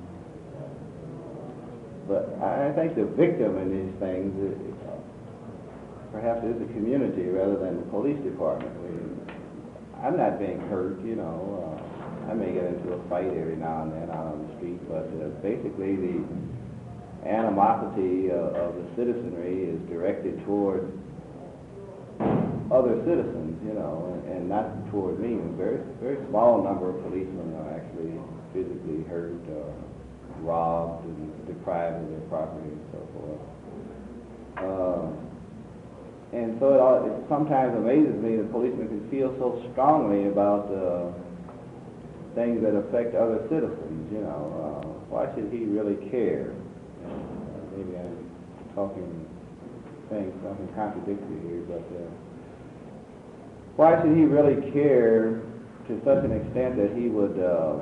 but I think the victim in these things is, uh, perhaps is the community rather than the police department. We, I'm not being hurt, you know. Uh, I may get into a fight every now and then out on the street, but uh, basically the animosity uh, of the citizenry is directed toward other citizens, you know, and, and not toward me. A very, very small number of policemen are actually physically hurt or robbed and deprived of their property and so forth. Um, and so it, all, it sometimes amazes me that policemen can feel so strongly about uh, things that affect other citizens, you know. Uh, why should he really care? And, uh, maybe I'm talking, saying something contradictory here, but uh, why should he really care to such an extent that he would uh,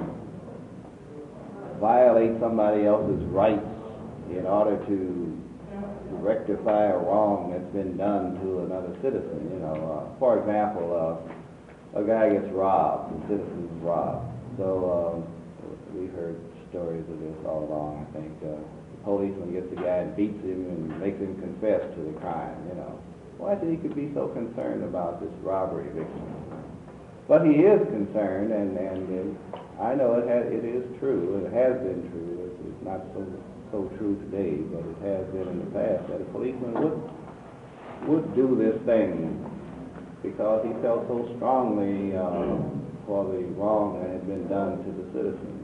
violate somebody else's rights in order to rectify a wrong that's been done to another citizen, you know. Uh, for example, uh, a guy gets robbed, a citizen is robbed. So um, we've heard stories of this all along, I think. Uh, the policeman gets the guy and beats him and makes him confess to the crime, you know. Why should he could be so concerned about this robbery victim? But he is concerned, and, and uh, I know it, ha it is true, it has been true, it's, it's not so so true today, but it has been in the past, that a policeman would would do this thing because he felt so strongly uh, for the wrong that had been done to the citizen.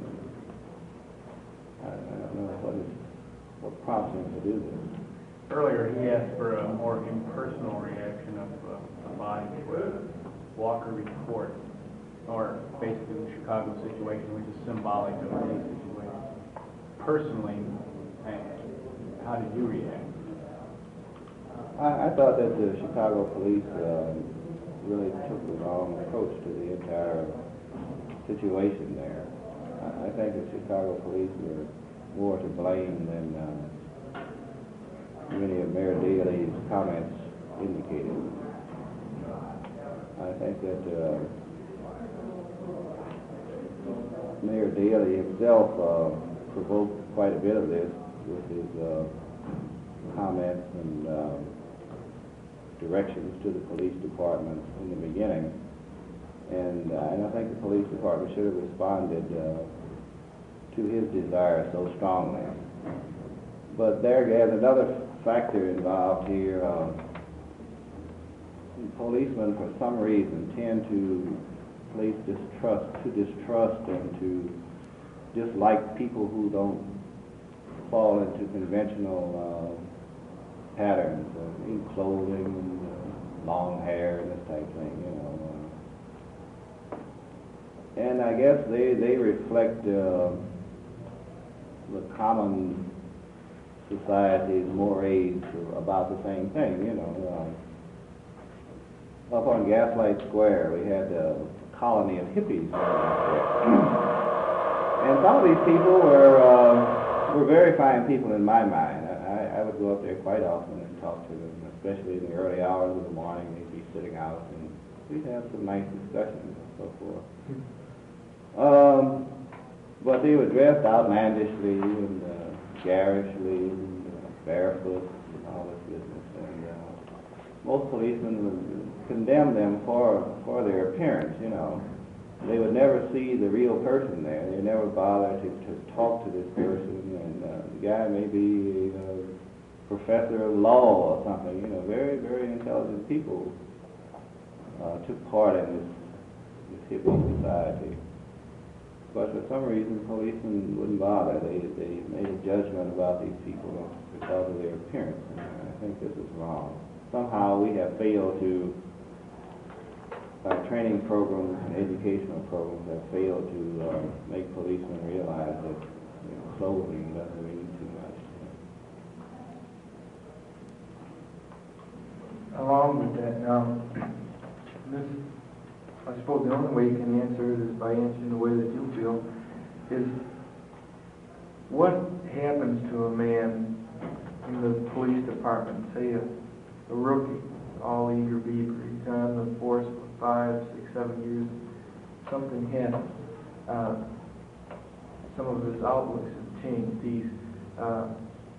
I, I don't know what is what prompts him to do this. Earlier, he asked for a more impersonal reaction of uh, a body to a Walker report, or basically the Chicago situation, which is symbolic of any situation. Personally, how did you react? I, I thought that the Chicago police uh, really took the wrong approach to the entire situation there. I, I think the Chicago police were more to blame than uh, many of Mayor Daley's comments indicated. I think that uh, Mayor Daley himself uh, provoked quite a bit of this with his uh, comments and uh, directions to the police department in the beginning. And, uh, and I think the police department should have responded uh, to his desire so strongly. But there again, another factor involved here. Uh, policemen, for some reason, tend to place distrust, to distrust and to dislike people who don't fall into conventional uh, patterns uh, in clothing and uh, long hair and this type of thing, you know. Uh, and I guess they, they reflect uh, the common society's mores about the same thing, you know. Uh, up on Gaslight Square, we had a colony of hippies. And some of these people were uh, were very fine people in my mind. I, I would go up there quite often and talk to them, especially in the early hours of the morning. They'd be sitting out, and we'd have some nice discussions and so forth. Um, but they were dressed outlandishly and uh, garishly, and uh, barefoot, and all this business. And uh, most policemen would condemn them for for their appearance, you know. They would never see the real person there. They never bother to, to talk to this person. And uh, the guy may be a professor of law or something, you know, very, very intelligent people uh, took part in this, this hippie society. But for some reason, policemen wouldn't bother. They, they made a judgment about these people because of their appearance. And I think this is wrong. Somehow we have failed to Our training programs and educational programs have failed to uh, make policemen realize that, you know, clothing doesn't mean too much. Along with that, now, this, I suppose the only way you can answer it is by answering the way that you feel, is what happens to a man in the police department, say a, a rookie, all eager beaver, he's on the force for five, six, seven years, something happens. Uh, some of his outlooks have changed. He's, uh,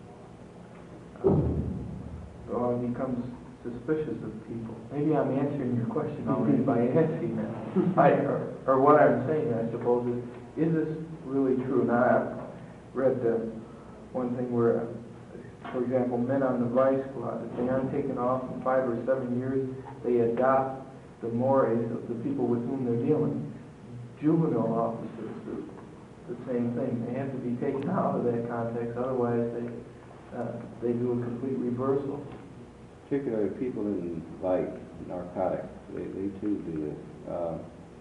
well, he becomes suspicious of people. Maybe I'm answering your question already by asking that. I, or, or what I'm saying, I suppose, is, is this really true? Now, I've read uh, one thing where, for example, men on the vice squad, if they aren't taken off in five or seven years, they adopt the mores of the people with whom they're dealing. Juvenile officers, the same thing. They have to be taken out of that context, otherwise they, uh, they do a complete reversal. Particularly people in like narcotics, they, they too do this. Uh,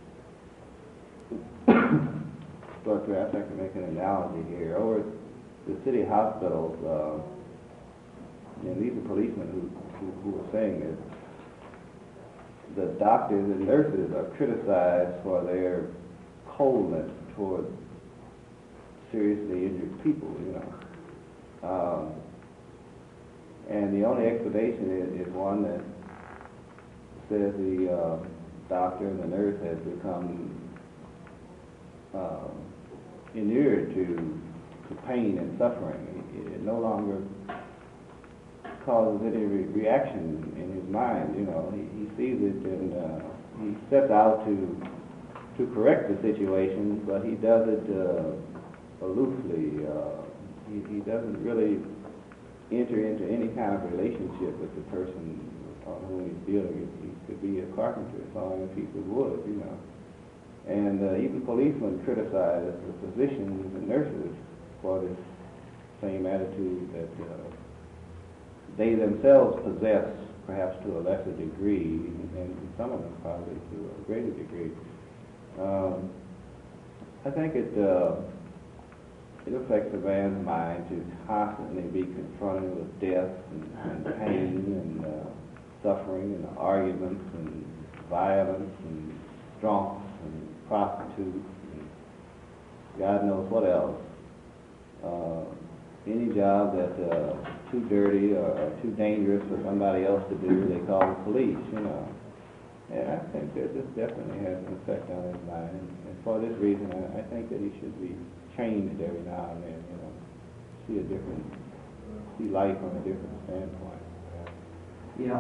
but perhaps I can make an analogy here. Over at the city hospitals, uh, and these are policemen who, who, who are saying this, the doctors and nurses are criticized for their coldness toward seriously injured people, you know. Um, and the only explanation is, is one that says the uh, doctor and the nurse has become uh, inured to, to pain and suffering. It, it no longer causes any re reaction in his mind, you know. He, he sees it and uh, he sets out to to correct the situation, but he does it uh, aloofly. Uh, he, he doesn't really enter into any kind of relationship with the person on whom he's dealing. He could be a carpenter sawing a piece of wood, you know. And uh, even policemen criticize the physicians and nurses for this same attitude that uh, they themselves possess, perhaps to a lesser degree, and some of them probably to a greater degree. Um, I think it uh, it affects a man's mind to constantly be confronted with death and, and pain and uh, suffering and arguments and violence and drunks and prostitutes and God knows what else. Uh, any job that's uh, too dirty or, or too dangerous for somebody else to do, they call the police, you know. And I think that this definitely has an effect on his mind. And, and for this reason, I, I think that he should be changed every now and then, you know, see a different, see life from a different standpoint. Yeah,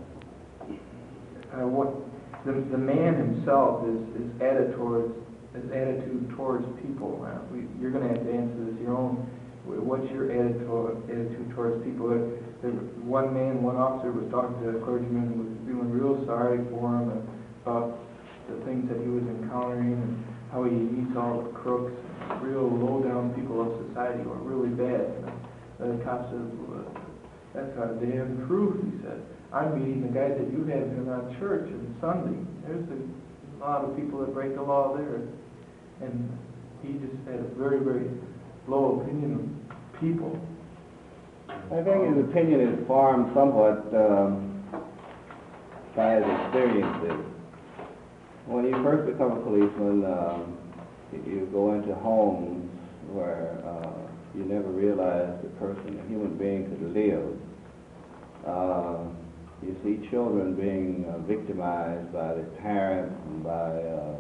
I, I, what, the, the man himself is, is added towards, his attitude towards people. Uh, we, you're going to have to answer this your own. What's your attitude, attitude towards people? The one man, one officer was talking to a clergyman who was feeling real sorry for him and about the things that he was encountering and how he meets all the crooks, real low-down people of society who are really bad. And the cop said, well, that's not a damn truth, he said. I'm meeting the guys that you have in on church on Sunday. There's a lot of people that break the law there. And he just had a very, very low opinion of people. I think his opinion is formed somewhat um, by his experiences. When you first become a policeman, um, you go into homes where uh, you never realized the person, a human being, could live. Uh, you see children being uh, victimized by their parents and by uh,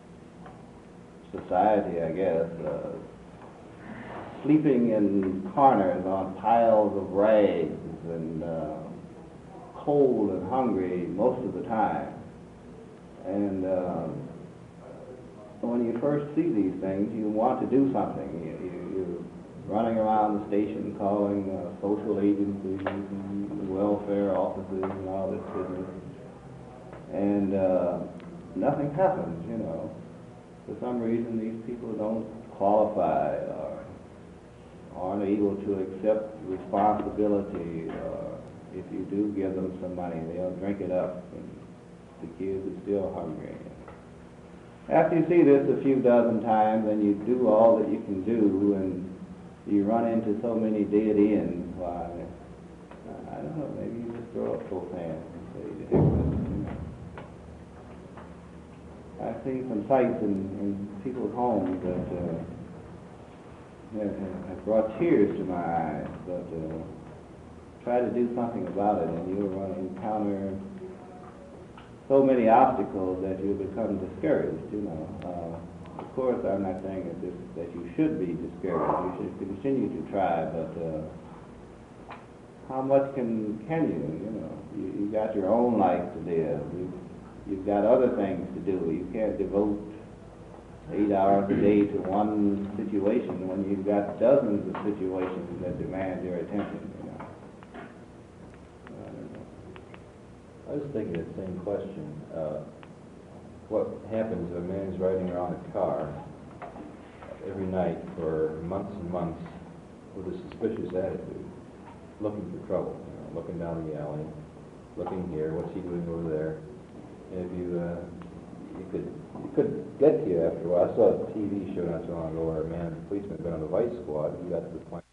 society, I guess. Uh, sleeping in corners on piles of rags and uh, cold and hungry most of the time. And uh, when you first see these things, you want to do something. You, you, you're running around the station calling uh, social agencies and welfare offices and all this business. And uh, nothing happens, you know. For some reason, these people don't qualify or aren't able to accept responsibility, or if you do give them some money, they'll drink it up, and the kids are still hungry. After you see this a few dozen times, and you do all that you can do, and you run into so many dead ends, why, I don't know, maybe you just throw up both hands and say, the heck with it, you know. I've seen some sights in, in people's homes that uh, have, have brought tears to my eyes, but uh, try to do something about it, and you'll run encounter so many obstacles that you'll become discouraged, you know. Uh, of course, I'm not saying that, this, that you should be discouraged. You should continue to try, but uh, how much can can you, you know? You, you got your own life to live. You, you've got other things to do. You can't devote eight hours a day to one situation when you've got dozens of situations that demand your attention, you know. I don't know. I was thinking the same question. Uh, what happens if a man's riding around a car every night for months and months with a suspicious attitude, looking for trouble, you know, looking down the alley, looking here, what's he doing over there? And if you, uh, you could, it could get to you after a while. I saw a T V show not so long ago where a man, a policeman, had been on the vice squad, and he got to the point